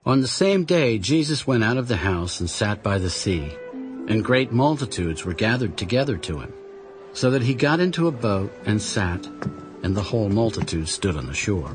On the same day Jesus went out of the house and sat by the sea, and great multitudes were gathered together to him, so that he got into a boat and sat, and the whole multitude stood on the shore.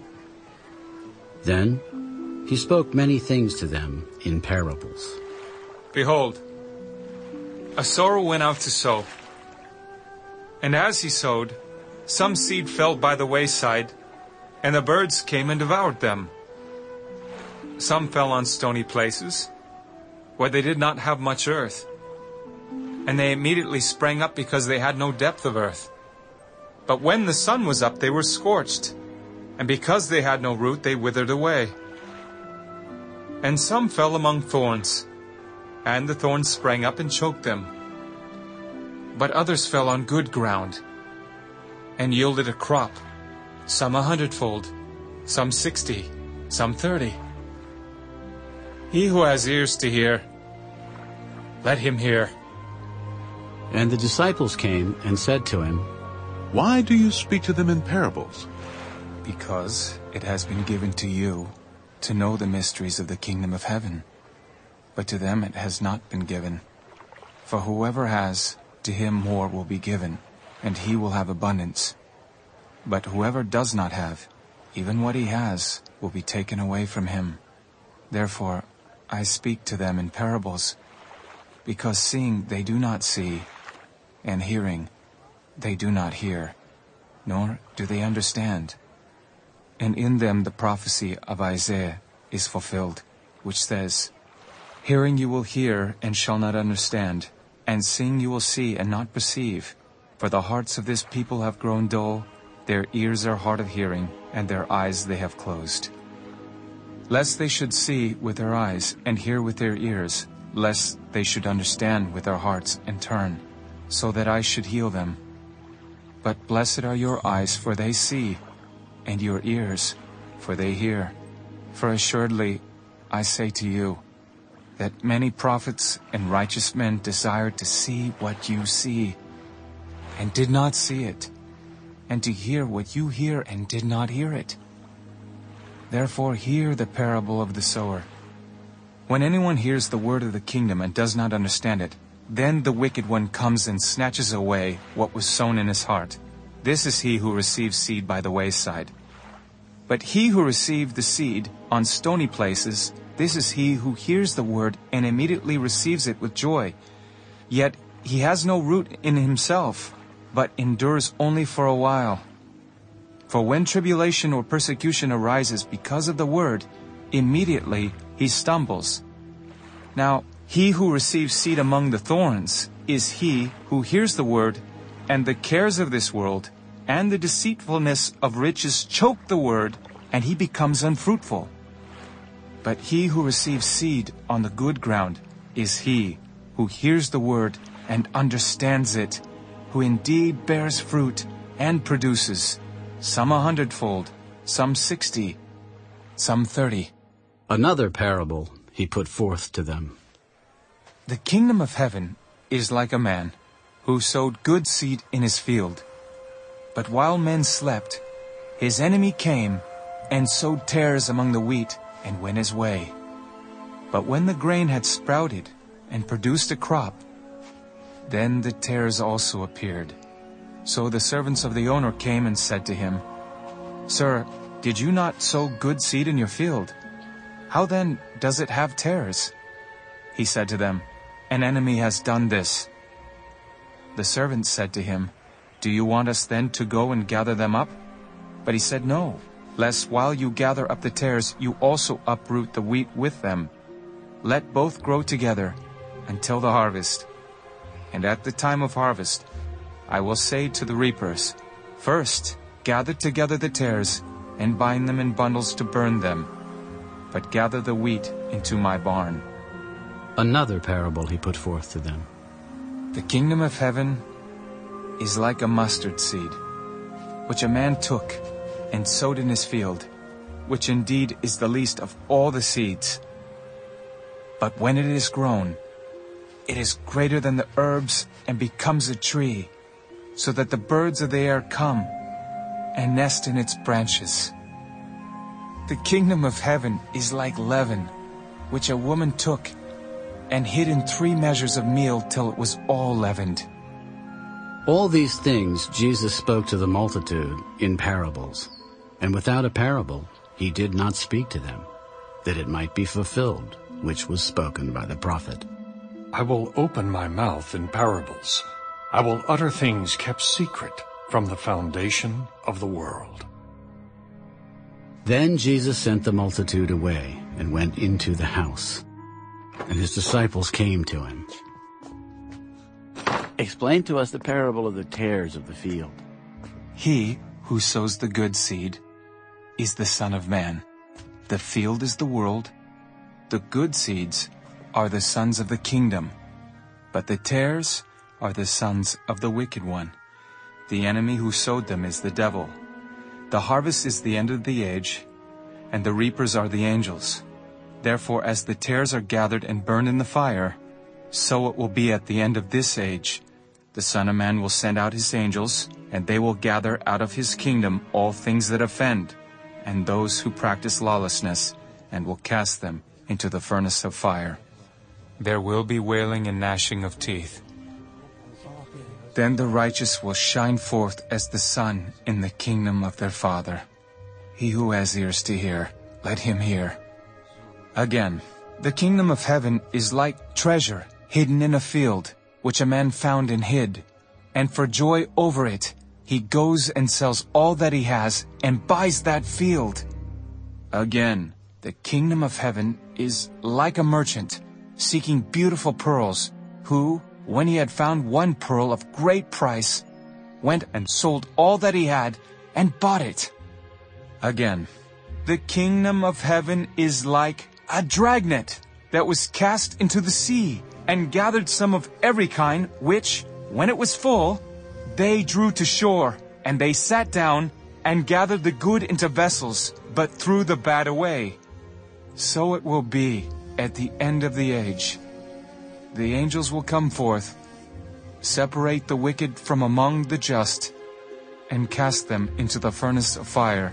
Then he spoke many things to them in parables. Behold, a sower went out to sow. And as he sowed, some seed fell by the wayside, and the birds came and devoured them. Some fell on stony places, where they did not have much earth, and they immediately sprang up because they had no depth of earth. But when the sun was up, they were scorched, and because they had no root, they withered away. And some fell among thorns, and the thorns sprang up and choked them. But others fell on good ground, and yielded a crop, some 100-fold, some 60, some 30. He who has ears to hear, let him hear. And the disciples came and said to him, Why do you speak to them in parables? Because it has been given to you to know the mysteries of the kingdom of heaven, but to them it has not been given. For whoever has, to him more will be given, and he will have abundance. But whoever does not have, even what he has, will be taken away from him. Therefore I speak to them in parables, because seeing they do not see, and hearing they do not hear, nor do they understand. And in them the prophecy of Isaiah is fulfilled, which says, Hearing you will hear and shall not understand, and seeing you will see and not perceive. For the hearts of this people have grown dull, their ears are hard of hearing, and their eyes they have closed. Lest they should see with their eyes and hear with their ears, lest they should understand with their hearts and turn, so that I should heal them. But blessed are your eyes, for they see, and your ears, for they hear. For assuredly I say to you, that many prophets and righteous men desired to see what you see, and did not see it, and to hear what you hear and did not hear it. Therefore hear the parable of the sower. When anyone hears the word of the kingdom and does not understand it, then the wicked one comes and snatches away what was sown in his heart. This is he who receives seed by the wayside. But he who received the seed on stony places, this is he who hears the word and immediately receives it with joy. Yet he has no root in himself, but endures only for a while. For when tribulation or persecution arises because of the word, immediately he stumbles. Now, he who receives seed among the thorns is he who hears the word, and the cares of this world and the deceitfulness of riches choke the word, and he becomes unfruitful. But he who receives seed on the good ground is he who hears the word and understands it, who indeed bears fruit and produces, some 100-fold, some 60, some 30. Another parable he put forth to them. The kingdom of heaven is like a man who sowed good seed in his field. But while men slept, his enemy came and sowed tares among the wheat and went his way. But when the grain had sprouted and produced a crop, then the tares also appeared. So the servants of the owner came and said to him, Sir, did you not sow good seed in your field? How then does it have tares? He said to them, An enemy has done this. The servants said to him, Do you want us then to go and gather them up? But he said, No, lest while you gather up the tares, you also uproot the wheat with them. Let both grow together until the harvest. And at the time of harvest, I will say to the reapers, First, gather together the tares, and bind them in bundles to burn them, but gather the wheat into my barn. Another parable he put forth to them. The kingdom of heaven is like a mustard seed, which a man took and sowed in his field, which indeed is the least of all the seeds. But when it is grown, it is greater than the herbs and becomes a tree, so that the birds of the air come and nest in its branches. The kingdom of heaven is like leaven, which a woman took and hid in 3 measures of meal till it was all leavened. All these things Jesus spoke to the multitude in parables, and without a parable he did not speak to them, that it might be fulfilled, which was spoken by the prophet. I will open my mouth in parables. I will utter things kept secret from the foundation of the world. Then Jesus sent the multitude away and went into the house, and his disciples came to him. Explain to us the parable of the tares of the field. He who sows the good seed is the Son of Man. The field is the world. The good seeds are the sons of the kingdom, but the tares are the sons of the wicked one. The enemy who sowed them is the devil. The harvest is the end of the age, and the reapers are the angels. Therefore, as the tares are gathered and burned in the fire, so it will be at the end of this age. The Son of Man will send out his angels, and they will gather out of his kingdom all things that offend, and those who practice lawlessness, and will cast them into the furnace of fire. There will be wailing and gnashing of teeth. Then the righteous will shine forth as the sun in the kingdom of their Father. He who has ears to hear, let him hear. Again, the kingdom of heaven is like treasure hidden in a field, which a man found and hid. And for joy over it, he goes and sells all that he has and buys that field. Again, the kingdom of heaven is like a merchant seeking beautiful pearls, who, when he had found one pearl of great price, went and sold all that he had and bought it. Again, the kingdom of heaven is like a dragnet that was cast into the sea and gathered some of every kind, which, when it was full, they drew to shore, and they sat down and gathered the good into vessels, but threw the bad away. So it will be at the end of the age. The angels will come forth, separate the wicked from among the just, and cast them into the furnace of fire.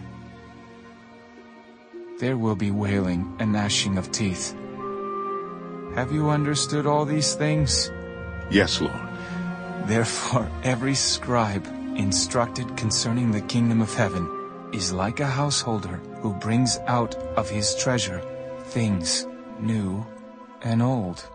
There will be wailing and gnashing of teeth. Have you understood all these things? Yes, Lord. Therefore, every scribe instructed concerning the kingdom of heaven is like a householder who brings out of his treasure things new and old.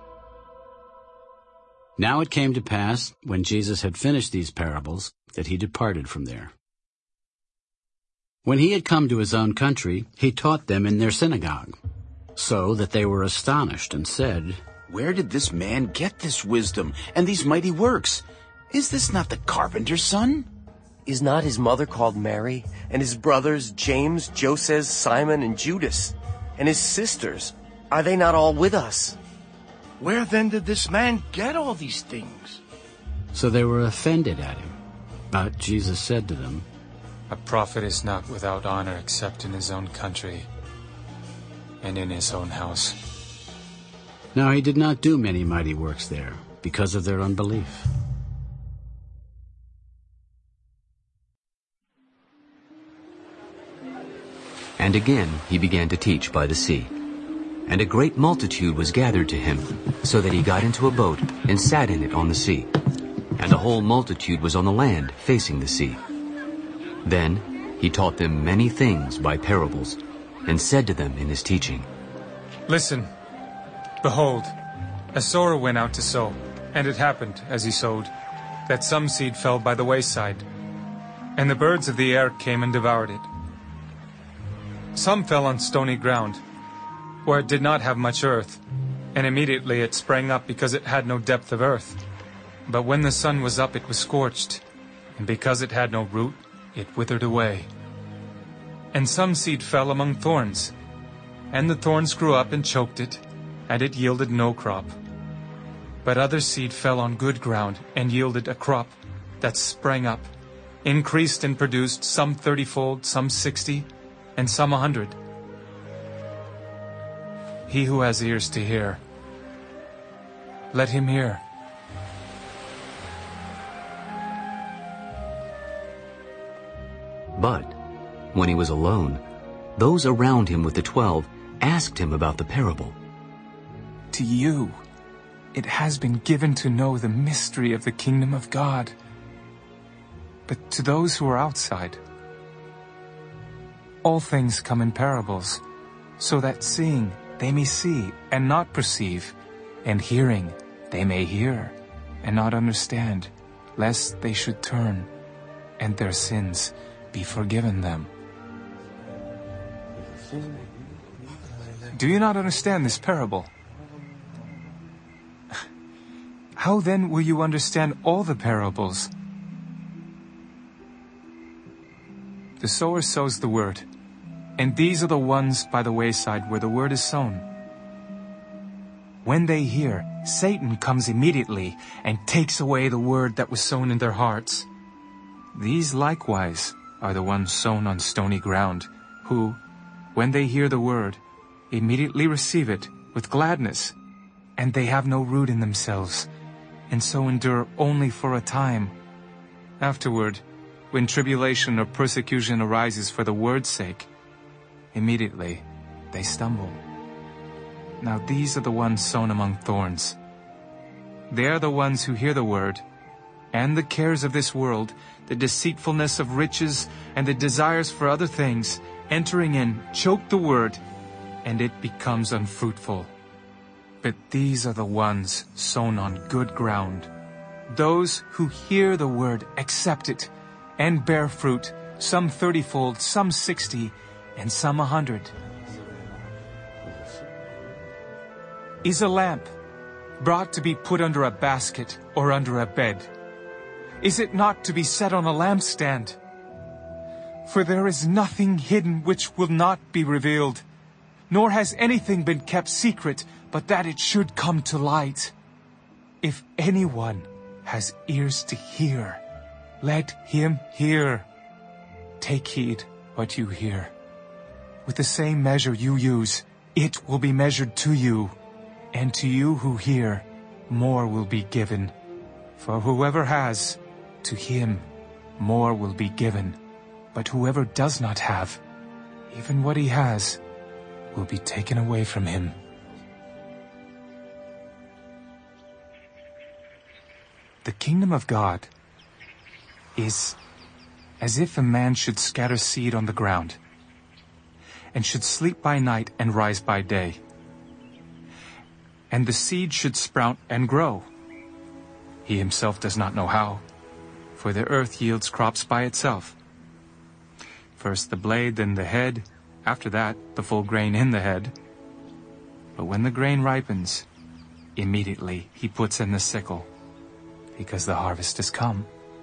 Now it came to pass, when Jesus had finished these parables, that he departed from there. When he had come to his own country, he taught them in their synagogue, so that they were astonished and said, Where did this man get this wisdom and these mighty works? Is this not the carpenter's son? Is not his mother called Mary, and his brothers James, Joseph, Simon, and Judas? And his sisters, are they not all with us? Where then did this man get all these things? So they were offended at him. But Jesus said to them, A prophet is not without honor except in his own country and in his own house. Now he did not do many mighty works there, because of their unbelief. And again he began to teach by the sea. And a great multitude was gathered to him, so that he got into a boat and sat in it on the sea. And the whole multitude was on the land, facing the sea. Then he taught them many things by parables, and said to them in his teaching, Listen, behold, a sower went out to sow, and it happened, as he sowed, that some seed fell by the wayside, and the birds of the air came and devoured it. Some fell on stony ground, where it did not have much earth, and immediately it sprang up because it had no depth of earth. But when the sun was up, it was scorched, and because it had no root, it withered away. And some seed fell among thorns, and the thorns grew up and choked it, and it yielded no crop. But other seed fell on good ground, and yielded a crop that sprang up, increased and produced, some 30-fold, some 60, and some 100. He who has ears to hear, let him hear. But when he was alone, those around him with the 12 asked him about the parable. To you, it has been given to know the mystery of the kingdom of God. But to those who are outside, all things come in parables, so that seeing they may see and not perceive, and hearing they may hear and not understand, lest they should turn and their sins be forgiven them. Do you not understand this parable? How then will you understand all the parables? The sower sows the word, and these are the ones by the wayside where the word is sown. When they hear, Satan comes immediately and takes away the word that was sown in their hearts. These likewise are the ones sown on stony ground, who, when they hear the word, immediately receive it with gladness, and they have no root in themselves, and so endure only for a time. Afterward, when tribulation or persecution arises for the word's sake, immediately they stumble. Now these are the ones sown among thorns. They are the ones who hear the word, and the cares of this world, the deceitfulness of riches, and the desires for other things, entering in, choke the word, and it becomes unfruitful. But these are the ones sown on good ground, those who hear the word, accept it, and bear fruit, some 30-fold, some 60, and some 100. Is a lamp brought to be put under a basket or under a bed? Is it not to be set on a lampstand? For there is nothing hidden which will not be revealed, nor has anything been kept secret, but that it should come to light. If anyone has ears to hear, let him hear. Take heed what you hear. With the same measure you use, it will be measured to you, and to you who hear, more will be given. For whoever has, to him more will be given. But whoever does not have, even what he has, will be taken away from him. The kingdom of God is as if a man should scatter seed on the ground, and should sleep by night and rise by day. And the seed should sprout and grow. He himself does not know how, for the earth yields crops by itself. First the blade, then the head, after that the full grain in the head. But when the grain ripens, immediately he puts in the sickle, because the harvest has come.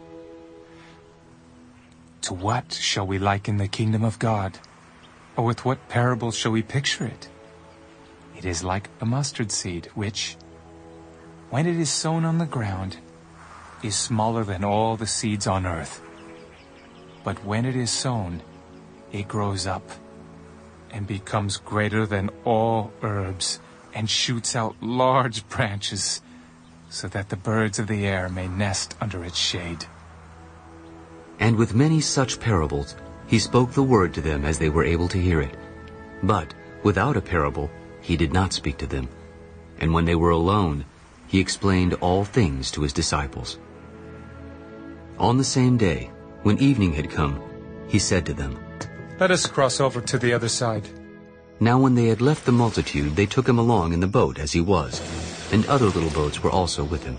To what shall we liken the kingdom of God? Or with what parable shall we picture it? It is like a mustard seed, which, when it is sown on the ground, is smaller than all the seeds on earth. But when it is sown, it grows up and becomes greater than all herbs, and shoots out large branches, so that the birds of the air may nest under its shade. And with many such parables he spoke the word to them as they were able to hear it. But without a parable he did not speak to them. And when they were alone, he explained all things to his disciples. On the same day, when evening had come, he said to them, "Let us cross over to the other side." Now when they had left the multitude, they took him along in the boat as he was, and other little boats were also with him.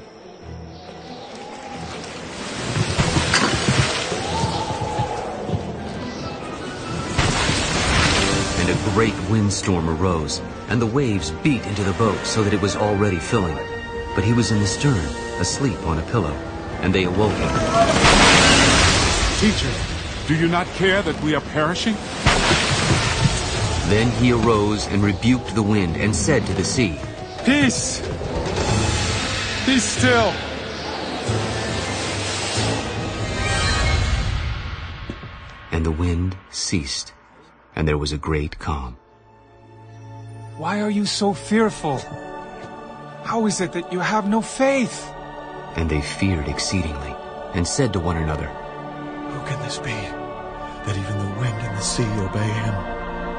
And a great windstorm arose, and the waves beat into the boat so that it was already filling. But he was in the stern, asleep on a pillow, and they awoke him. Teacher, do you not care that we are perishing? Then he arose and rebuked the wind and said to the sea, "Peace! Be still!" And the wind ceased, and there was a great calm. Why are you so fearful? How is it that you have no faith? And they feared exceedingly, and said to one another, Who can this be, that even the wind and the sea obey him?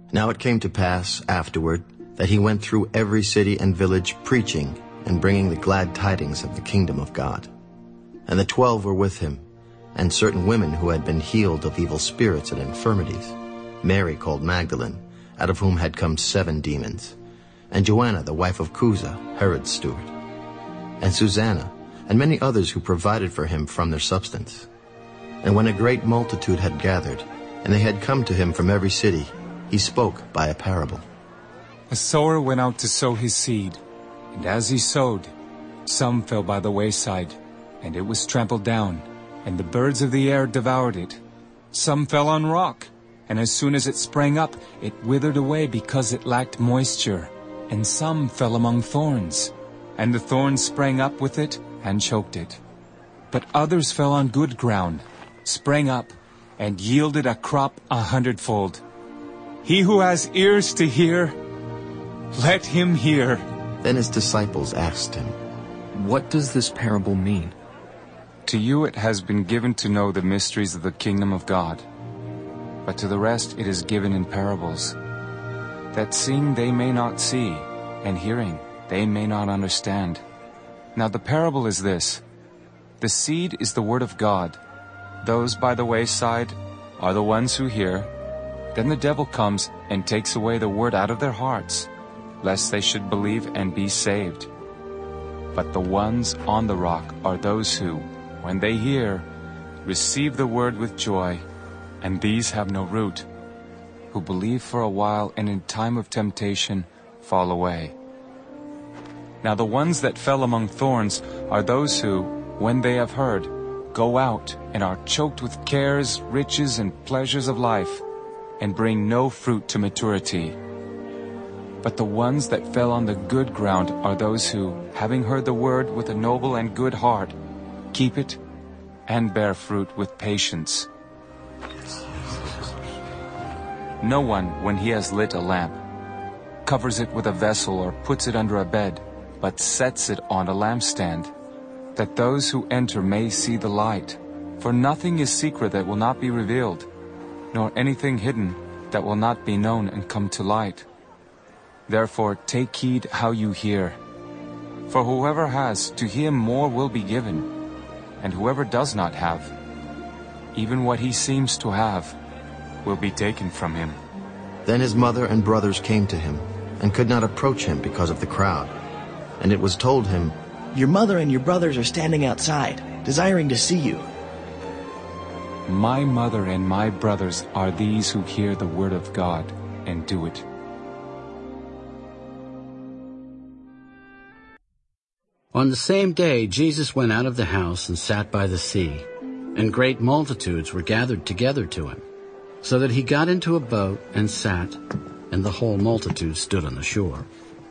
Now it came to pass afterward that he went through every city and village preaching and bringing the glad tidings of the kingdom of God. And the 12 were with him, and certain women who had been healed of evil spirits and infirmities, Mary called Magdalene, out of whom had come 7 demons, and Joanna the wife of Chuza, Herod's steward, and Susanna, and many others who provided for him from their substance. And when a great multitude had gathered, and they had come to him from every city, he spoke by a parable. A sower went out to sow his seed, and as he sowed, some fell by the wayside, and it was trampled down, and the birds of the air devoured it. Some fell on rock, and as soon as it sprang up, it withered away because it lacked moisture. And some fell among thorns, and the thorns sprang up with it and choked it. But others fell on good ground, sprang up, and yielded a crop 100-fold. He who has ears to hear, let him hear. Then his disciples asked him, What does this parable mean? To you it has been given to know the mysteries of the kingdom of God, but to the rest it is given in parables, that seeing they may not see, and hearing they may not understand. Now the parable is this: the seed is the word of God. Those by the wayside are the ones who hear. Then the devil comes and takes away the word out of their hearts, lest they should believe and be saved. But the ones on the rock are those who, when they hear, receive the word with joy, and these have no root, who believe for a while and in time of temptation fall away. Now the ones that fell among thorns are those who, when they have heard, go out and are choked with cares, riches, and pleasures of life, and bring no fruit to maturity. But the ones that fell on the good ground are those who, having heard the word with a noble and good heart, keep it and bear fruit with patience. No one, when he has lit a lamp, covers it with a vessel or puts it under a bed, but sets it on a lampstand, that those who enter may see the light. For nothing is secret that will not be revealed, nor anything hidden that will not be known and come to light. Therefore take heed how you hear. For whoever has, to him more will be given, and whoever does not have, even what he seems to have, will be taken from him. Then his mother and brothers came to him, and could not approach him because of the crowd. And it was told him, Your mother and your brothers are standing outside, desiring to see you. My mother and my brothers are these who hear the word of God and do it. On the same day Jesus went out of the house and sat by the sea, and great multitudes were gathered together to him, so that he got into a boat and sat, and the whole multitude stood on the shore.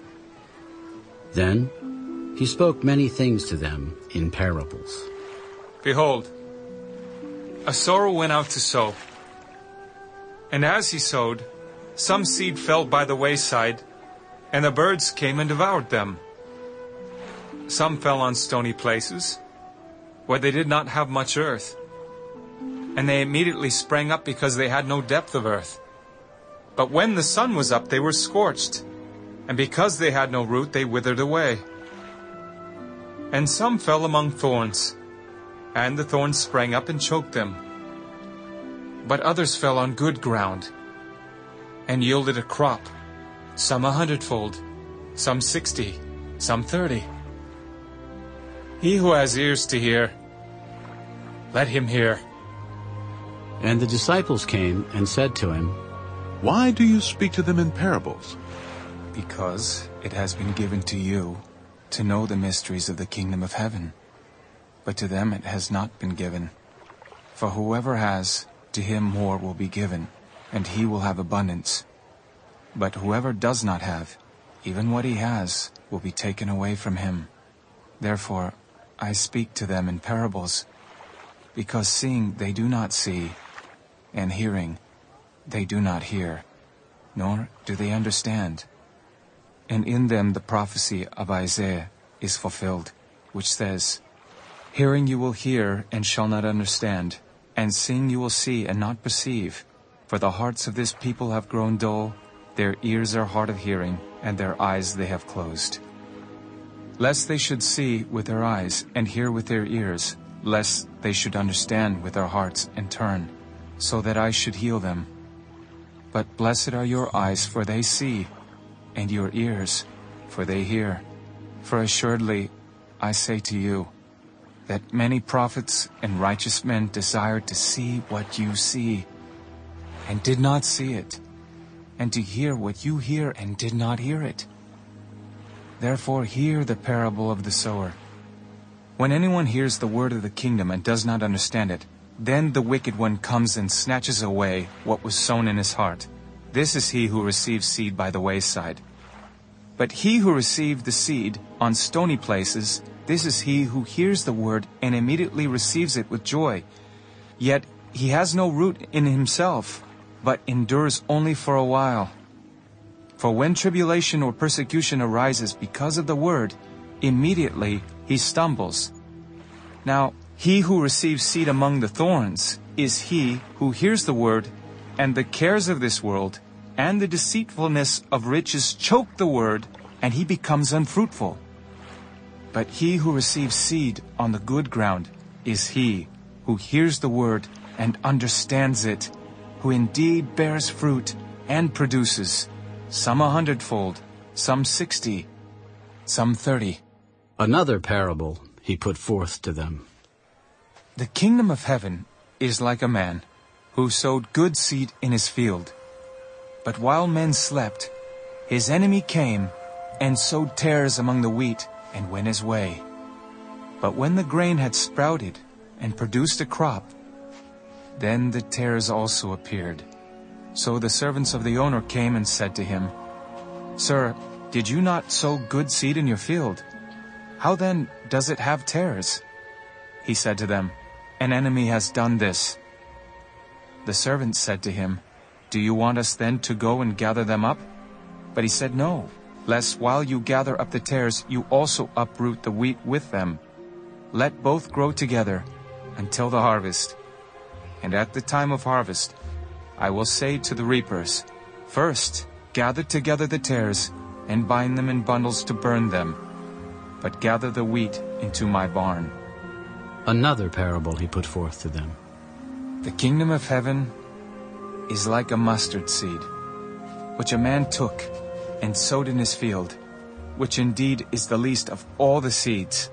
Then he spoke many things to them in parables. Behold, a sower went out to sow. And as he sowed, some seed fell by the wayside, and the birds came and devoured them. Some fell on stony places, where they did not have much earth, and they immediately sprang up because they had no depth of earth. But when the sun was up, they were scorched, and because they had no root, they withered away. And some fell among thorns, and the thorns sprang up and choked them. But others fell on good ground, and yielded a crop, some 100-fold, some 60, some 30. He who has ears to hear, let him hear. And the disciples came and said to him, Why do you speak to them in parables? Because it has been given to you to know the mysteries of the kingdom of heaven, but to them it has not been given. For whoever has, to him more will be given, and he will have abundance. But whoever does not have, even what he has, will be taken away from him. Therefore I speak to them in parables, because seeing they do not see, and hearing they do not hear, nor do they understand. And in them the prophecy of Isaiah is fulfilled, which says, Hearing you will hear and shall not understand, and seeing you will see and not perceive, for the hearts of this people have grown dull, their ears are hard of hearing, and their eyes they have closed. Lest they should see with their eyes, and hear with their ears, lest they should understand with their hearts, and turn, so that I should heal them. But blessed are your eyes, for they see, and your ears, for they hear. For assuredly, I say to you, that many prophets and righteous men desired to see what you see, and did not see it, and to hear what you hear, and did not hear it. Therefore hear the parable of the sower. When anyone hears the word of the kingdom and does not understand it, then the wicked one comes and snatches away what was sown in his heart. This is he who receives seed by the wayside. But he who received the seed on stony places, this is he who hears the word and immediately receives it with joy. Yet he has no root in himself, but endures only for a while. For when tribulation or persecution arises because of the word, immediately he stumbles. Now, he who receives seed among the thorns is he who hears the word, and the cares of this world and the deceitfulness of riches choke the word, and he becomes unfruitful. But he who receives seed on the good ground is he who hears the word and understands it, who indeed bears fruit and produces, some 100-fold, some 60, some 30. Another parable he put forth to them. The kingdom of heaven is like a man who sowed good seed in his field. But while men slept, his enemy came and sowed tares among the wheat and went his way. But when the grain had sprouted and produced a crop, then the tares also appeared. So the servants of the owner came and said to him, Sir, did you not sow good seed in your field? How then does it have tares? He said to them, An enemy has done this. The servants said to him, Do you want us then to go and gather them up? But he said, No, lest while you gather up the tares, you also uproot the wheat with them. Let both grow together until the harvest. And at the time of harvest, I will say to the reapers, First, gather together the tares, and bind them in bundles to burn them, but gather the wheat into my barn. Another parable he put forth to them. The kingdom of heaven is like a mustard seed, which a man took and sowed in his field, which indeed is the least of all the seeds.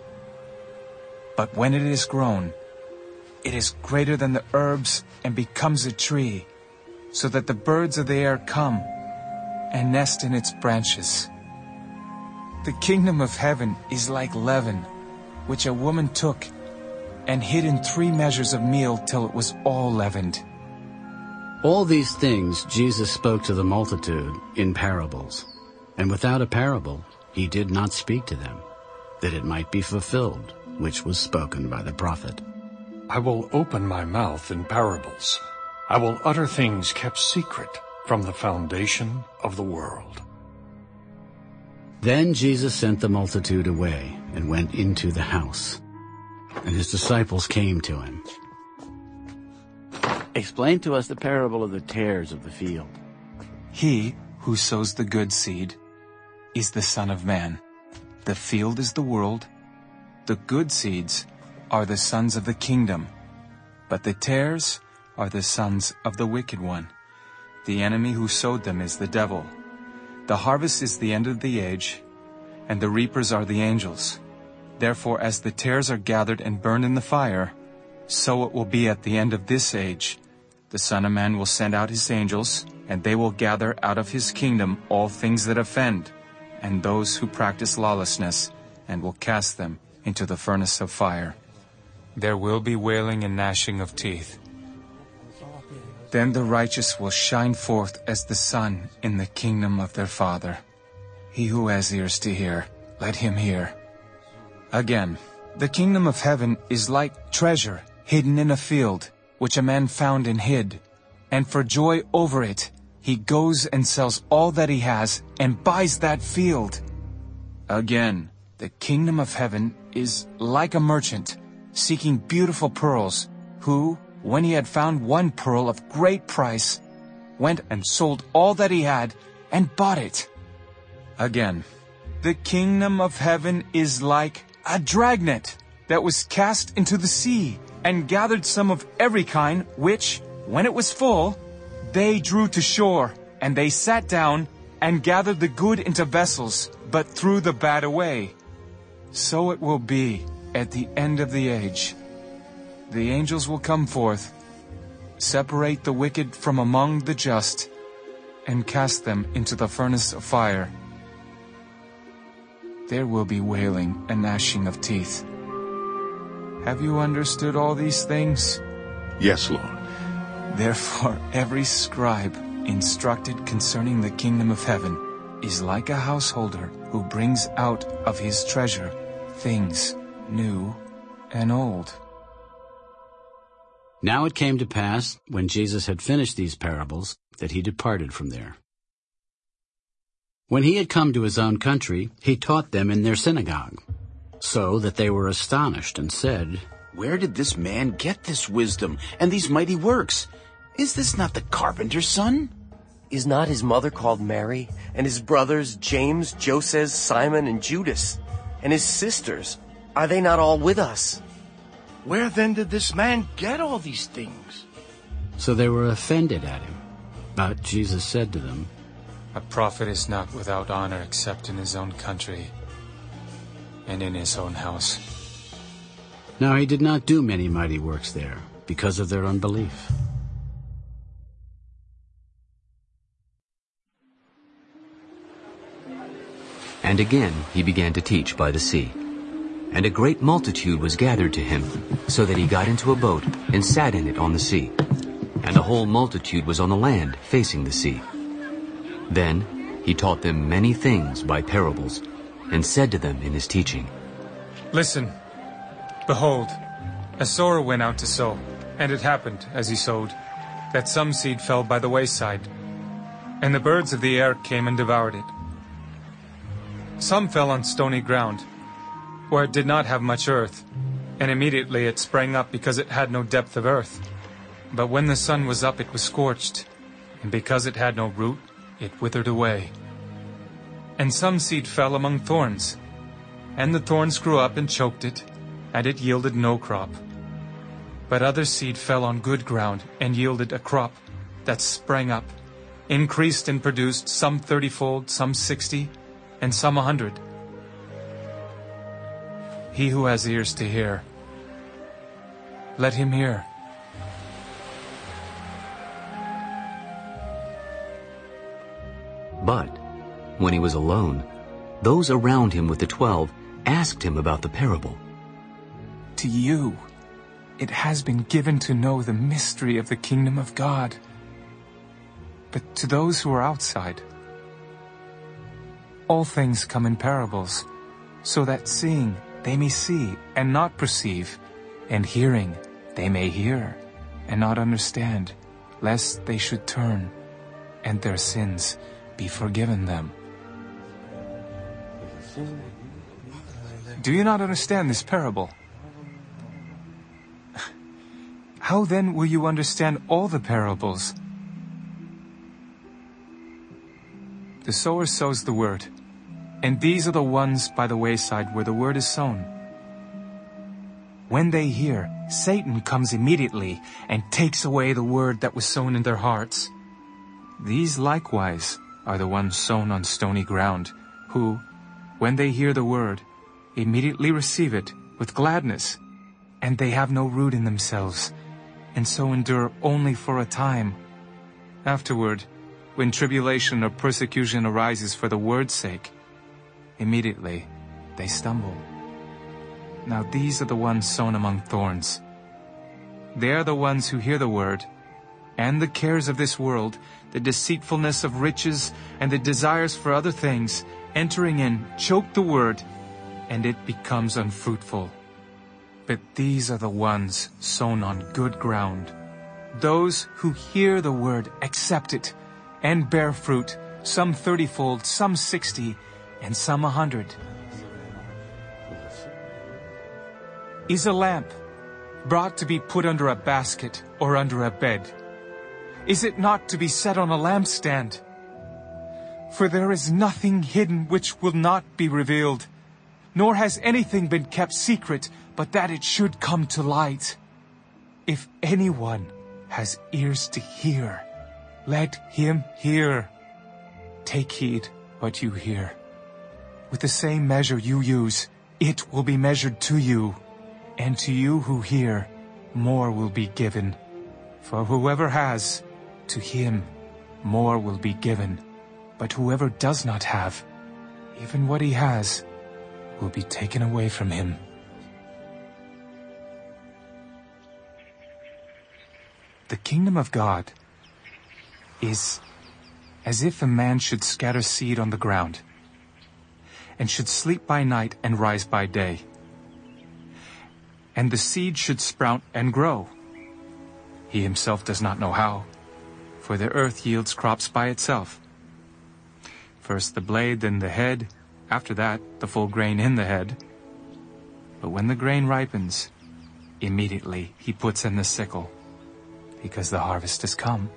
But when it is grown, it is greater than the herbs and becomes a tree, so that the birds of the air come and nest in its branches. The kingdom of heaven is like leaven, which a woman took and hid in 3 measures of meal till it was all leavened. All these things Jesus spoke to the multitude in parables, and without a parable he did not speak to them, that it might be fulfilled, which was spoken by the prophet. I will open my mouth in parables. I will utter things kept secret from the foundation of the world. Then Jesus sent the multitude away and went into the house, and his disciples came to him. Explain to us the parable of the tares of the field. He who sows the good seed is the Son of Man. The field is the world. The good seeds are the sons of the kingdom, but the tares are the sons of the wicked one. The enemy who sowed them is the devil. The harvest is the end of the age, and the reapers are the angels. Therefore, as the tares are gathered and burned in the fire, so it will be at the end of this age. The Son of Man will send out his angels, and they will gather out of his kingdom all things that offend, and those who practice lawlessness, and will cast them into the furnace of fire. There will be wailing and gnashing of teeth. Then the righteous will shine forth as the sun in the kingdom of their Father. He who has ears to hear, let him hear. Again, the kingdom of heaven is like treasure hidden in a field, which a man found and hid. And for joy over it, he goes and sells all that he has and buys that field. Again, the kingdom of heaven is like a merchant seeking beautiful pearls, who, when he had found one pearl of great price, went and sold all that he had and bought it. Again, the kingdom of heaven is like a dragnet that was cast into the sea and gathered some of every kind, which, when it was full, they drew to shore, and they sat down and gathered the good into vessels, but threw the bad away. So it will be at the end of the age. The angels will come forth, separate the wicked from among the just, and cast them into the furnace of fire. There will be wailing and gnashing of teeth. Have you understood all these things? Yes, Lord. Therefore, every scribe instructed concerning the kingdom of heaven is like a householder who brings out of his treasure things new and old. Now it came to pass, when Jesus had finished these parables, that he departed from there. When he had come to his own country, he taught them in their synagogue, so that they were astonished and said, "Where did this man get this wisdom and these mighty works? Is this not the carpenter's son? Is not his mother called Mary, and his brothers James, Joseph, Simon, and Judas? And his sisters, are they not all with us?" Where then did this man get all these things? So they were offended at him. But Jesus said to them, A prophet is not without honor except in his own country and in his own house. Now he did not do many mighty works there, because of their unbelief. And again he began to teach by the sea. And a great multitude was gathered to him, so that he got into a boat and sat in it on the sea. And the whole multitude was on the land, facing the sea. Then he taught them many things by parables, and said to them in his teaching, Listen, behold, a sower went out to sow, and it happened, as he sowed, that some seed fell by the wayside, and the birds of the air came and devoured it. Some fell on stony ground, where it did not have much earth, and immediately it sprang up because it had no depth of earth. But when the sun was up, it was scorched, and because it had no root, it withered away. And some seed fell among thorns, and the thorns grew up and choked it, and it yielded no crop. But other seed fell on good ground, and yielded a crop that sprang up, increased and produced, some 30-fold, some 60, and some 100. He who has ears to hear, let him hear. But when he was alone, those around him with the 12 asked him about the parable. To you, it has been given to know the mystery of the kingdom of God. But to those who are outside, all things come in parables, so that seeing they may see and not perceive, and hearing they may hear and not understand, lest they should turn and their sins be forgiven them. Do you not understand this parable? How then will you understand all the parables? The sower sows the word, and these are the ones by the wayside where the word is sown. When they hear, Satan comes immediately and takes away the word that was sown in their hearts. These likewise are the ones sown on stony ground, who, when they hear the word, immediately receive it with gladness, and they have no root in themselves, and so endure only for a time. Afterward, when tribulation or persecution arises for the word's sake, immediately they stumble. Now these are the ones sown among thorns. They are the ones who hear the word, and the cares of this world, the deceitfulness of riches, and the desires for other things, entering in, choke the word, and it becomes unfruitful. But these are the ones sown on good ground, those who hear the word, accept it, and bear fruit, some 30-fold, some 60, and some 100. Is a lamp brought to be put under a basket or under a bed? Is it not to be set on a lampstand? For there is nothing hidden which will not be revealed, nor has anything been kept secret, but that it should come to light. If anyone has ears to hear, let him hear. Take heed what you hear. With the same measure you use, it will be measured to you, and to you who hear, more will be given. For whoever has, to him more will be given. But whoever does not have, even what he has, will be taken away from him. The kingdom of God is as if a man should scatter seed on the ground, and should sleep by night and rise by day. And the seed should sprout and grow. He himself does not know how, for the earth yields crops by itself. First the blade, then the head, after that the full grain in the head. But when the grain ripens, immediately he puts in the sickle, because the harvest has come.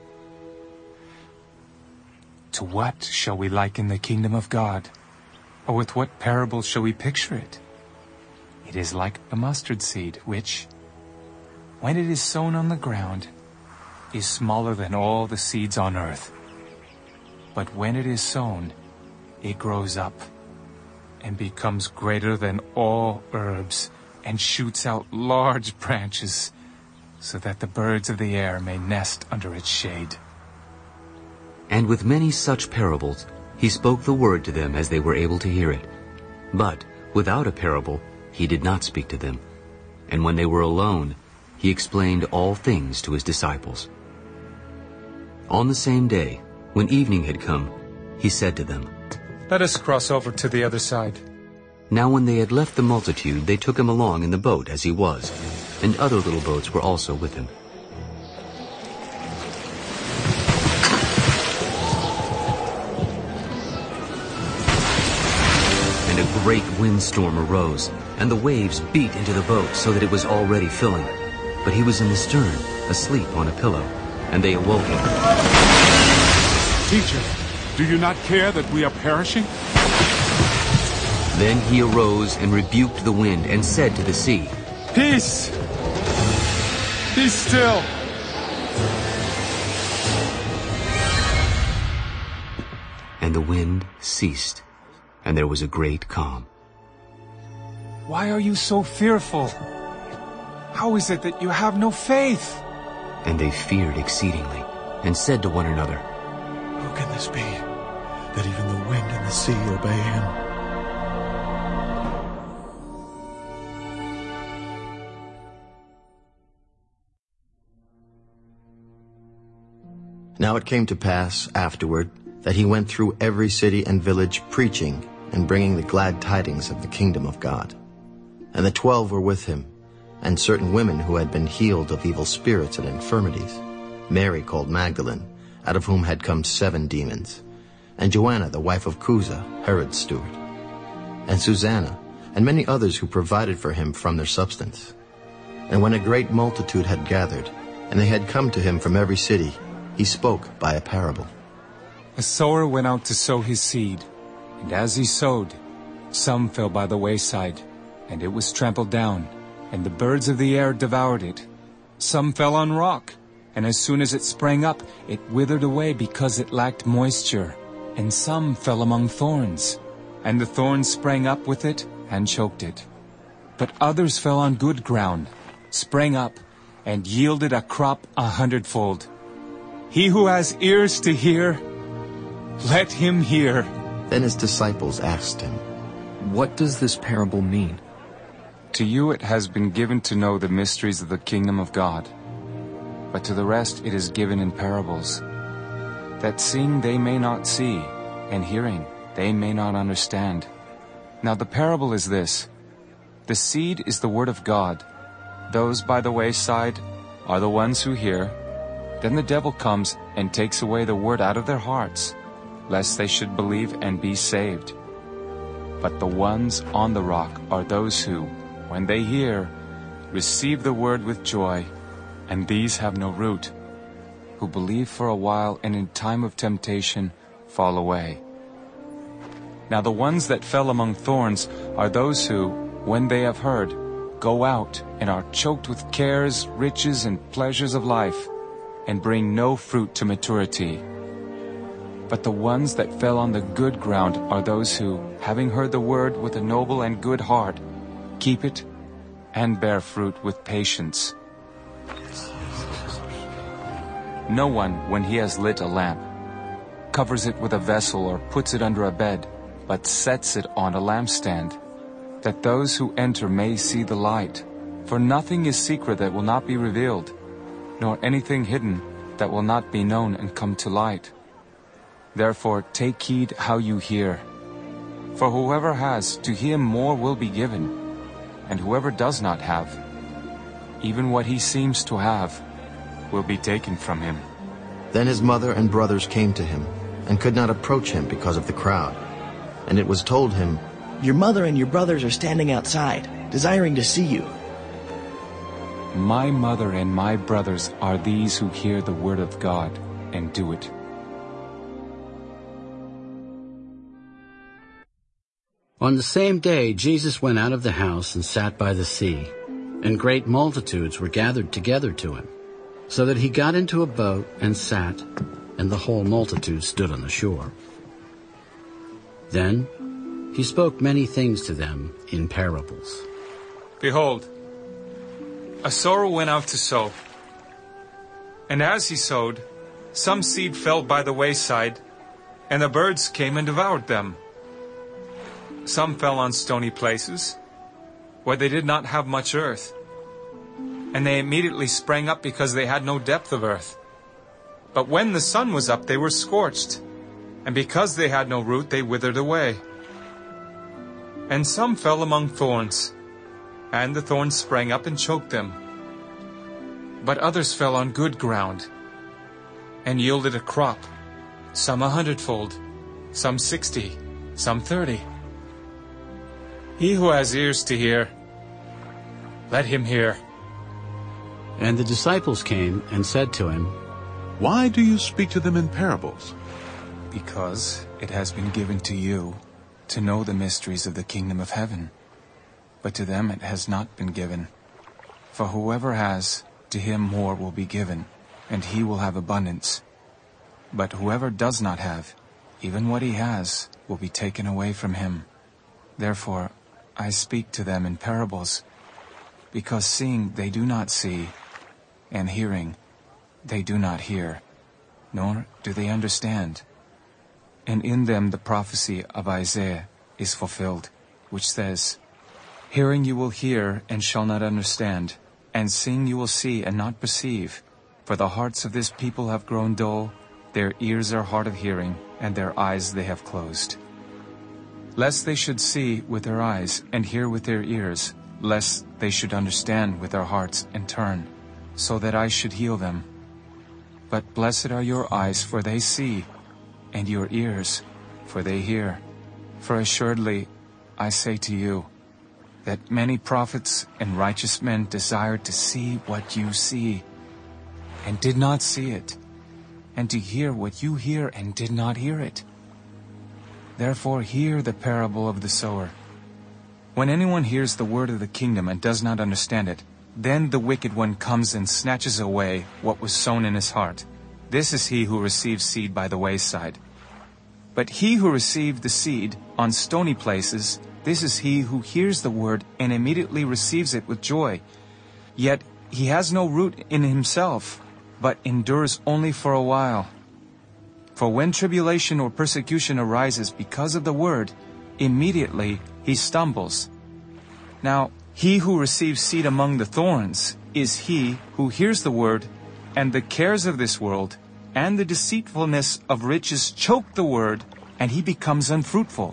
To what shall we liken the kingdom of God? Or with what parable shall we picture it? It is like a mustard seed, which, when it is sown on the ground, is smaller than all the seeds on earth. But when it is sown, it grows up and becomes greater than all herbs and shoots out large branches so that the birds of the air may nest under its shade. And with many such parables, he spoke the word to them as they were able to hear it. But without a parable, he did not speak to them. And when they were alone, he explained all things to his disciples. On the same day, when evening had come, he said to them, Let us cross over to the other side. Now when they had left the multitude, they took him along in the boat as he was, and other little boats were also with him. And a great windstorm arose, and the waves beat into the boat so that it was already filling. But he was in the stern, asleep on a pillow, and they awoke him. Teacher, do you not care that we are perishing? Then he arose and rebuked the wind and said to the sea, Peace! Be still! And the wind ceased, and there was a great calm. Why are you so fearful? How is it that you have no faith? And they feared exceedingly, and said to one another, Who can this be, that even the wind and the sea obey him? Now it came to pass afterward that he went through every city and village preaching and bringing the glad tidings of the kingdom of God. And the 12 were with him, and certain women who had been healed of evil spirits and infirmities, Mary called Magdalene, out of whom had come 7 demons, and Joanna the wife of Chuza, Herod's steward, and Susanna, and many others who provided for him from their substance. And when a great multitude had gathered, and they had come to him from every city, he spoke by a parable. A sower went out to sow his seed, and as he sowed, some fell by the wayside, and it was trampled down, and the birds of the air devoured it. Some fell on rock, and as soon as it sprang up, it withered away because it lacked moisture. And some fell among thorns, and the thorns sprang up with it and choked it. But others fell on good ground, sprang up, and yielded a crop 100-fold. He who has ears to hear, let him hear. Then his disciples asked him, What does this parable mean? To you it has been given to know the mysteries of the kingdom of God, but to the rest it is given in parables, that seeing they may not see, and hearing they may not understand. Now the parable is this: the seed is the word of God. Those by the wayside are the ones who hear. Then the devil comes and takes away the word out of their hearts, lest they should believe and be saved. But the ones on the rock are those who, when they hear, receive the word with joy, and these have no root, who believe for a while and in time of temptation fall away. Now the ones that fell among thorns are those who, when they have heard, go out and are choked with cares, riches, and pleasures of life, and bring no fruit to maturity. But the ones that fell on the good ground are those who, having heard the word with a noble and good heart, keep it and bear fruit with patience. No one, when he has lit a lamp, covers it with a vessel or puts it under a bed, but sets it on a lampstand, that those who enter may see the light. For nothing is secret that will not be revealed, nor anything hidden that will not be known and come to light. Therefore take heed how you hear. For whoever has, to him more will be given, and whoever does not have, even what he seems to have, will be taken from him. Then his mother and brothers came to him, and could not approach him because of the crowd. And it was told him, "Your mother and your brothers are standing outside, desiring to see you." My mother and my brothers are these who hear the word of God and do it. On the same day, Jesus went out of the house and sat by the sea, and great multitudes were gathered together to him, so that he got into a boat and sat, and the whole multitude stood on the shore. Then he spoke many things to them in parables. Behold, a sower went out to sow. And as he sowed, some seed fell by the wayside, and the birds came and devoured them. Some fell on stony places, where they did not have much earth, and they immediately sprang up because they had no depth of earth. But when the sun was up, they were scorched, and because they had no root, they withered away. And some fell among thorns, and the thorns sprang up and choked them. But others fell on good ground, and yielded a crop, some 100-fold, some 60, some 30. He who has ears to hear, let him hear. And the disciples came and said to him, "Why do you speak to them in parables?" Because it has been given to you to know the mysteries of the kingdom of heaven, but to them it has not been given. For whoever has, to him more will be given, and he will have abundance. But whoever does not have, even what he has, will be taken away from him. Therefore I speak to them in parables, because seeing they do not see, and hearing they do not hear, nor do they understand. And in them the prophecy of Isaiah is fulfilled, which says, "Hearing you will hear and shall not understand, and seeing you will see and not perceive. For the hearts of this people have grown dull, their ears are hard of hearing, and their eyes they have closed. Lest they should see with their eyes and hear with their ears, lest they should understand with their hearts and turn, so that I should heal them. But blessed are your eyes, for they see, and your ears, for they hear. For assuredly I say to you, that many prophets and righteous men desired to see what you see, and did not see it, and to hear what you hear, and did not hear it. Therefore hear the parable of the sower. When anyone hears the word of the kingdom and does not understand it, then the wicked one comes and snatches away what was sown in his heart. This is he who receives seed by the wayside. But he who received the seed on stony places, this is he who hears the word and immediately receives it with joy. Yet he has no root in himself, but endures only for a while. For when tribulation or persecution arises because of the word, immediately he stumbles. Now, he who receives seed among the thorns is he who hears the word, and the cares of this world and the deceitfulness of riches choke the word, and he becomes unfruitful.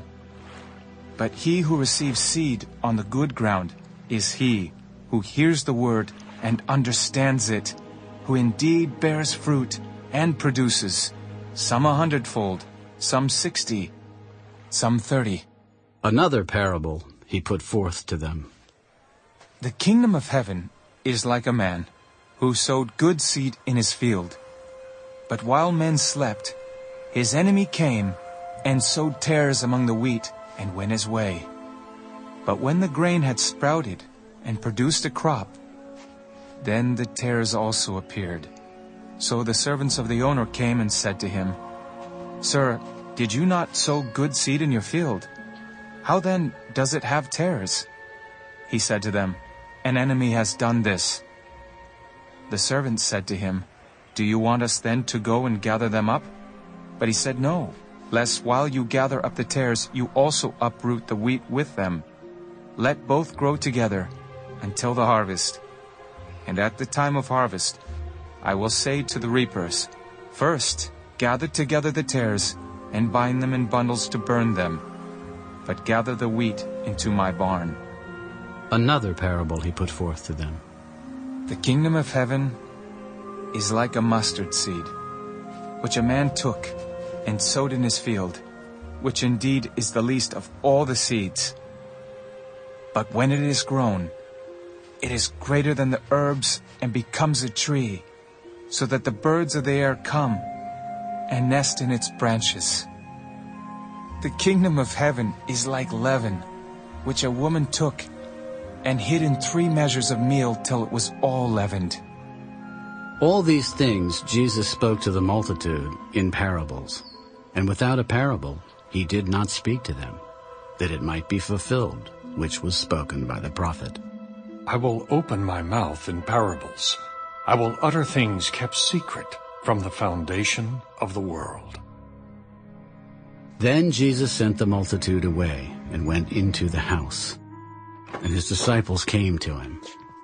But he who receives seed on the good ground is he who hears the word and understands it, who indeed bears fruit and produces, some 100-fold, some 60, some 30. Another parable he put forth to them. The kingdom of heaven is like a man who sowed good seed in his field. But while men slept, his enemy came and sowed tares among the wheat, and went his way. But when the grain had sprouted and produced a crop, then the tares also appeared. So the servants of the owner came and said to him, "Sir, did you not sow good seed in your field? How then does it have tares?" He said to them, "An enemy has done this." The servants said to him, "Do you want us then to go and gather them up?" But he said, "No, lest while you gather up the tares, you also uproot the wheat with them. Let both grow together until the harvest. And at the time of harvest, I will say to the reapers, First, gather together the tares and bind them in bundles to burn them, but gather the wheat into my barn." Another parable he put forth to them. The kingdom of heaven is like a mustard seed, which a man took and sowed in his field, which indeed is the least of all the seeds. But when it is grown, it is greater than the herbs and becomes a tree, so that the birds of the air come and nest in its branches. The kingdom of heaven is like leaven, which a woman took and hid in 3 measures of meal till it was all leavened. All these things Jesus spoke to the multitude in parables, and without a parable he did not speak to them, that it might be fulfilled, which was spoken by the prophet. I will open my mouth in parables. I will utter things kept secret from the foundation of the world. Then Jesus sent the multitude away and went into the house, and his disciples came to him.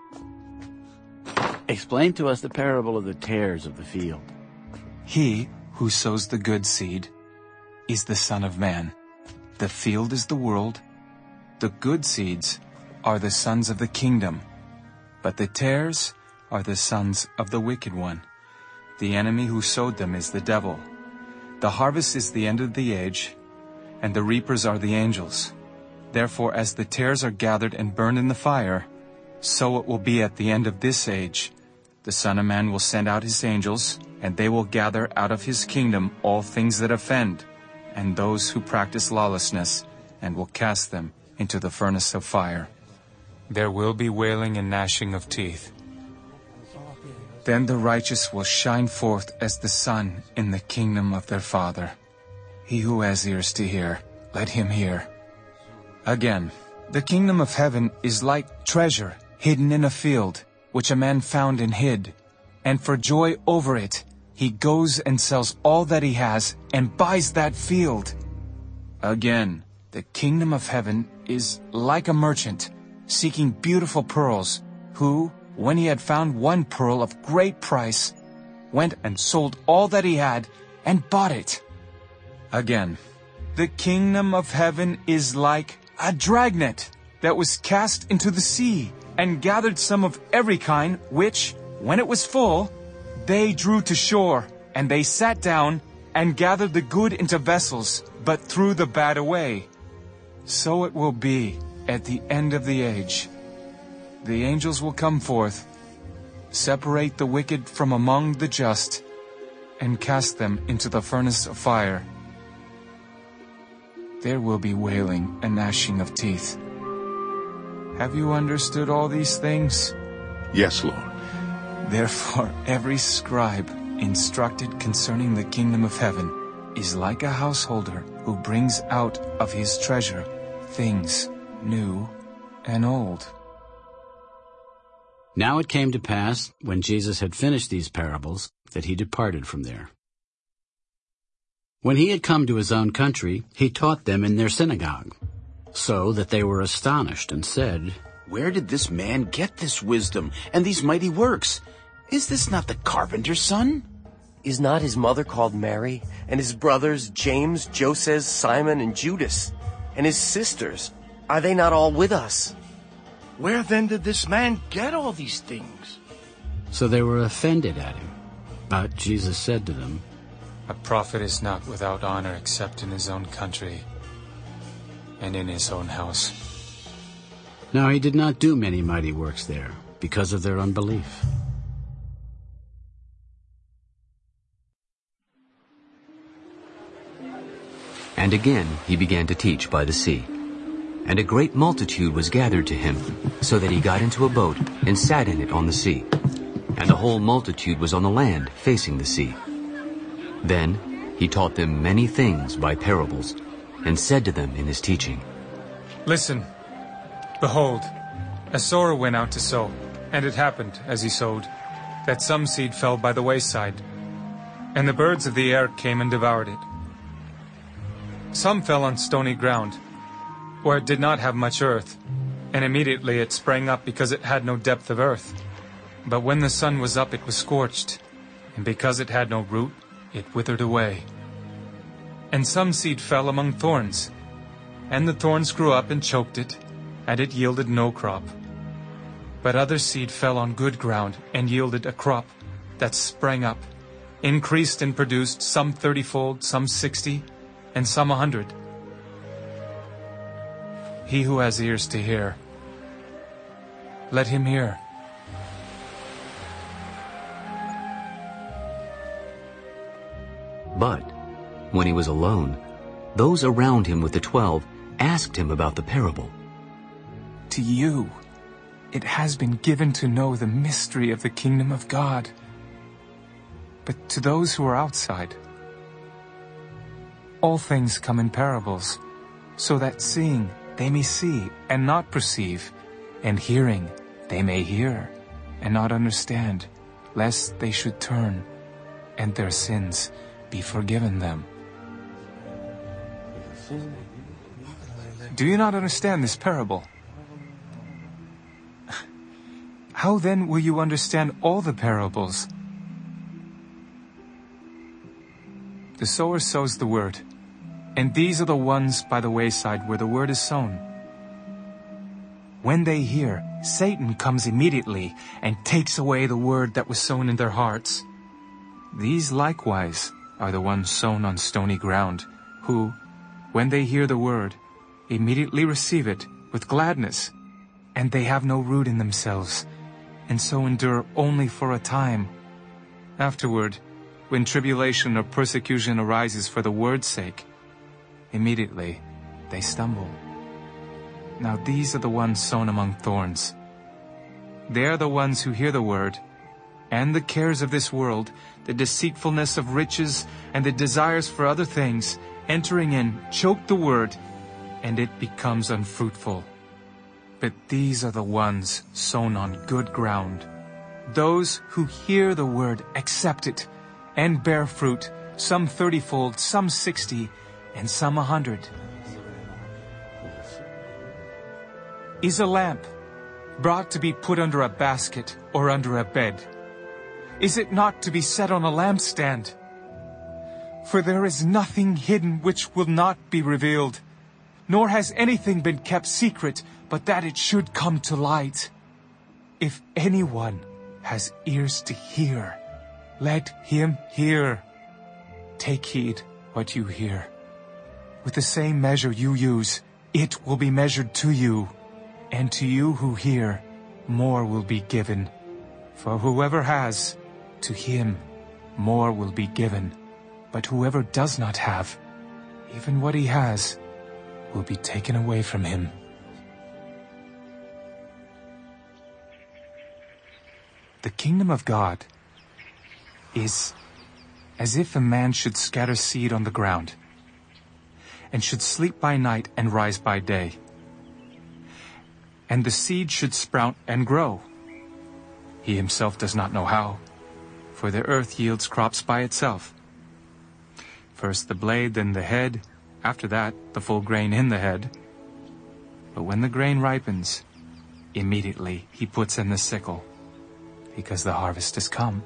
Explain to us the parable of the tares of the field. He who sows the good seed is the Son of Man. The field is the world. The good seeds are the sons of the kingdom, but the tares are the sons of the wicked one. The enemy who sowed them is the devil. The harvest is the end of the age, and the reapers are the angels. Therefore, as the tares are gathered and burned in the fire, so it will be at the end of this age. The Son of Man will send out his angels, and they will gather out of his kingdom all things that offend, and those who practice lawlessness, and will cast them into the furnace of fire. There will be wailing and gnashing of teeth. Then the righteous will shine forth as the sun in the kingdom of their Father. He who has ears to hear, let him hear. Again, the kingdom of heaven is like treasure hidden in a field, which a man found and hid. And for joy over it, he goes and sells all that he has and buys that field. Again, the kingdom of heaven is like a merchant seeking beautiful pearls, who, when he had found one pearl of great price, went and sold all that he had and bought it. Again, the kingdom of heaven is like a dragnet that was cast into the sea and gathered some of every kind, which, when it was full, they drew to shore, and they sat down and gathered the good into vessels, but threw the bad away. So it will be at the end of the age. The angels will come forth, separate the wicked from among the just, and cast them into the furnace of fire. There will be wailing and gnashing of teeth. Have you understood all these things? Yes, Lord. Therefore, every scribe instructed concerning the kingdom of heaven is like a householder who brings out of his treasure things new and old. Now it came to pass, when Jesus had finished these parables, that he departed from there. When he had come to his own country, he taught them in their synagogue, so that they were astonished and said, "Where did this man get this wisdom and these mighty works? Is this not the carpenter's son? Is not his mother called Mary, and his brothers James, Joseph, Simon, and Judas? And his sisters, are they not all with us?" Where then did this man get all these things? So they were offended at him. But Jesus said to them, A prophet is not without honor except in his own country and in his own house. Now he did not do many mighty works there, because of their unbelief. And again he began to teach by the sea. And a great multitude was gathered to him, so that he got into a boat and sat in it on the sea. And the whole multitude was on the land facing the sea. Then he taught them many things by parables, and said to them in his teaching, Listen, behold, a sower went out to sow, and it happened, as he sowed, that some seed fell by the wayside, and the birds of the air came and devoured it. Some fell on stony ground, where it did not have much earth, and immediately it sprang up because it had no depth of earth. But when the sun was up, it was scorched, and because it had no root, it withered away. And some seed fell among thorns, and the thorns grew up and choked it, and it yielded no crop. But other seed fell on good ground, and yielded a crop that sprang up, increased and produced, some 30-fold, some 60, and some 100. He who has ears to hear, let him hear. But when he was alone, those around him with the 12 asked him about the parable. To you, it has been given to know the mystery of the kingdom of God. But to those who are outside, all things come in parables, so that seeing they may see and not perceive, and hearing they may hear and not understand, lest they should turn and their sins be forgiven them. Do you not understand this parable? How then will you understand all the parables? The sower sows the word, and these are the ones by the wayside where the word is sown. When they hear, Satan comes immediately and takes away the word that was sown in their hearts. These likewise are the ones sown on stony ground, who, when they hear the word, immediately receive it with gladness, and they have no root in themselves, and so endure only for a time. Afterward, when tribulation or persecution arises for the word's sake, immediately they stumble. Now these are the ones sown among thorns. They are the ones who hear the word, and the cares of this world, the deceitfulness of riches, and the desires for other things, entering in, choke the word, and it becomes unfruitful. But these are the ones sown on good ground, those who hear the word, accept it, and bear fruit, some 30-fold, some 60, and some 100. Is a lamp brought to be put under a basket or under a bed? Is it not to be set on a lampstand? For there is nothing hidden which will not be revealed, nor has anything been kept secret, but that it should come to light. If anyone has ears to hear, let him hear. Take heed what you hear. With the same measure you use, it will be measured to you. And to you who hear, more will be given. For whoever has, to him more will be given. But whoever does not have, even what he has, will be taken away from him. The kingdom of God is as if a man should scatter seed on the ground, and should sleep by night and rise by day. And the seed should sprout and grow. He himself does not know how, for the earth yields crops by itself. First the blade, then the head, after that the full grain in the head. But when the grain ripens, immediately he puts in the sickle, because the harvest has come.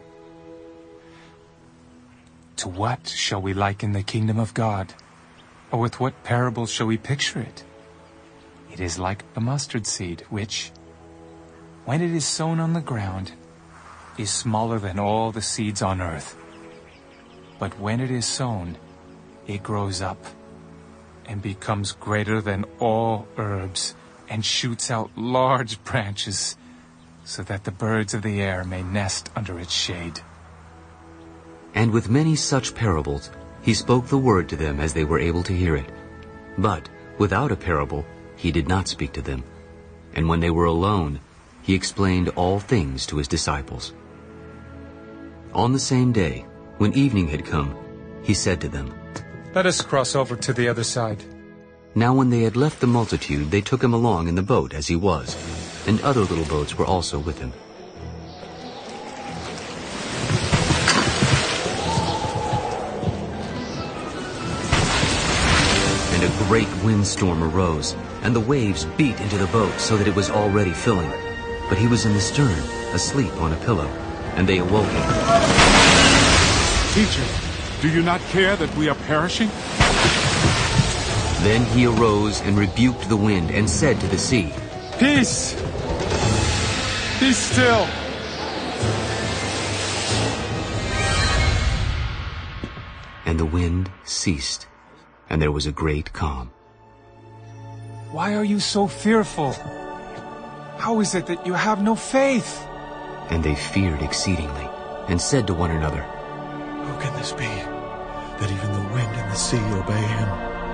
To what shall we liken the kingdom of God? Or with what parable shall we picture it? It is like a mustard seed, which, when it is sown on the ground, is smaller than all the seeds on earth. But when it is sown, it grows up and becomes greater than all herbs, and shoots out large branches, so that the birds of the air may nest under its shade. And with many such parables He spoke the word to them as they were able to hear it. But without a parable, he did not speak to them. And when they were alone, he explained all things to his disciples. On the same day, when evening had come, he said to them, "Let us cross over to the other side." Now when they had left the multitude, they took him along in the boat as he was, and other little boats were also with him. And a great windstorm arose, and the waves beat into the boat so that it was already filling. But he was in the stern, asleep on a pillow, and they awoke him. Teacher, do you not care that we are perishing? Then he arose and rebuked the wind and said to the sea, "Peace! Be still!" And the wind ceased, and there was a great calm. "Why are you so fearful? How is it that you have no faith?" And they feared exceedingly, and said to one another, Who can this be, that even the wind and the sea obey him?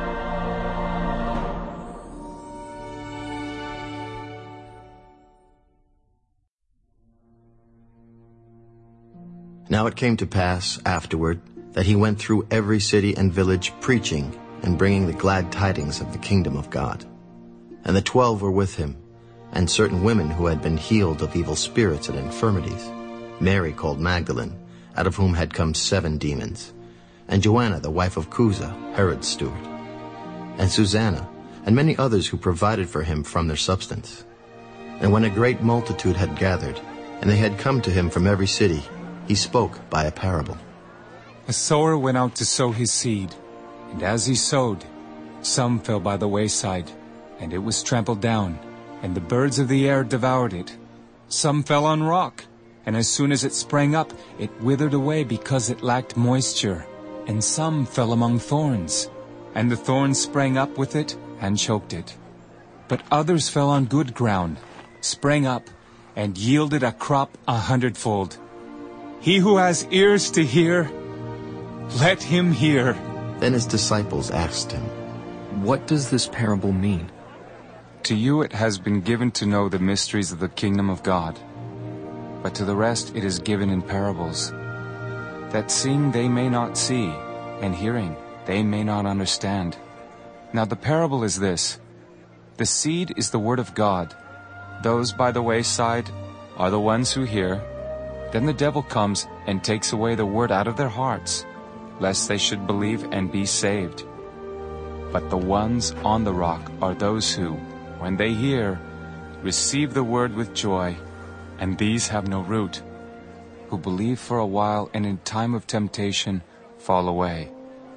Now it came to pass afterward that he went through every city and village preaching and bringing the glad tidings of the kingdom of God. And the 12 were with him, and certain women who had been healed of evil spirits and infirmities, Mary called Magdalene, out of whom had come 7 demons, and Joanna the wife of Chuza, Herod's steward, and Susanna, and many others who provided for him from their substance. And when a great multitude had gathered, and they had come to him from every city, he spoke by a parable. A sower went out to sow his seed, and as he sowed, some fell by the wayside, and it was trampled down, and the birds of the air devoured it. Some fell on rock, and as soon as it sprang up, it withered away because it lacked moisture. And some fell among thorns, and the thorns sprang up with it and choked it. But others fell on good ground, sprang up, and yielded a crop 100-fold. He who has ears to hear, let him hear." Then his disciples asked him, What does this parable mean? To you it has been given to know the mysteries of the kingdom of God, but to the rest it is given in parables, that seeing they may not see, and hearing they may not understand. Now the parable is this: the seed is the word of God. Those by the wayside are the ones who hear. Then the devil comes and takes away the word out of their hearts, lest they should believe and be saved. But the ones on the rock are those who, when they hear, receive the word with joy, and these have no root, who believe for a while and in time of temptation fall away.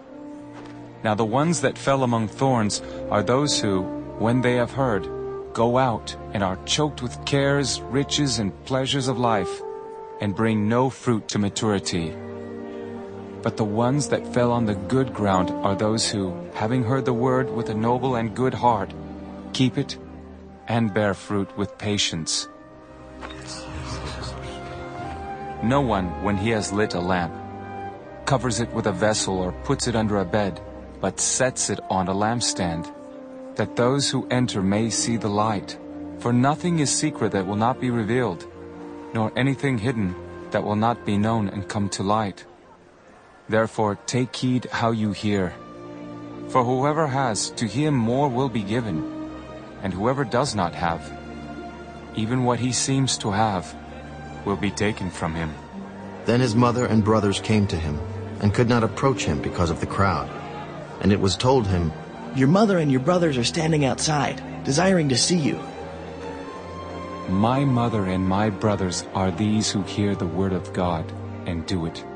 Now the ones that fell among thorns are those who, when they have heard, go out and are choked with cares, riches, and pleasures of life, and bring no fruit to maturity. But the ones that fell on the good ground are those who, having heard the word with a noble and good heart, keep it and bear fruit with patience. No one, when he has lit a lamp, covers it with a vessel or puts it under a bed, but sets it on a lampstand, that those who enter may see the light. For nothing is secret that will not be revealed, nor anything hidden that will not be known and come to light. Therefore take heed how you hear. For whoever has, to him more will be given, and whoever does not have, even what he seems to have, will be taken from him. Then his mother and brothers came to him, and could not approach him because of the crowd. And it was told him, Your mother and your brothers are standing outside, desiring to see you. My mother and my brothers are these who hear the word of God and do it.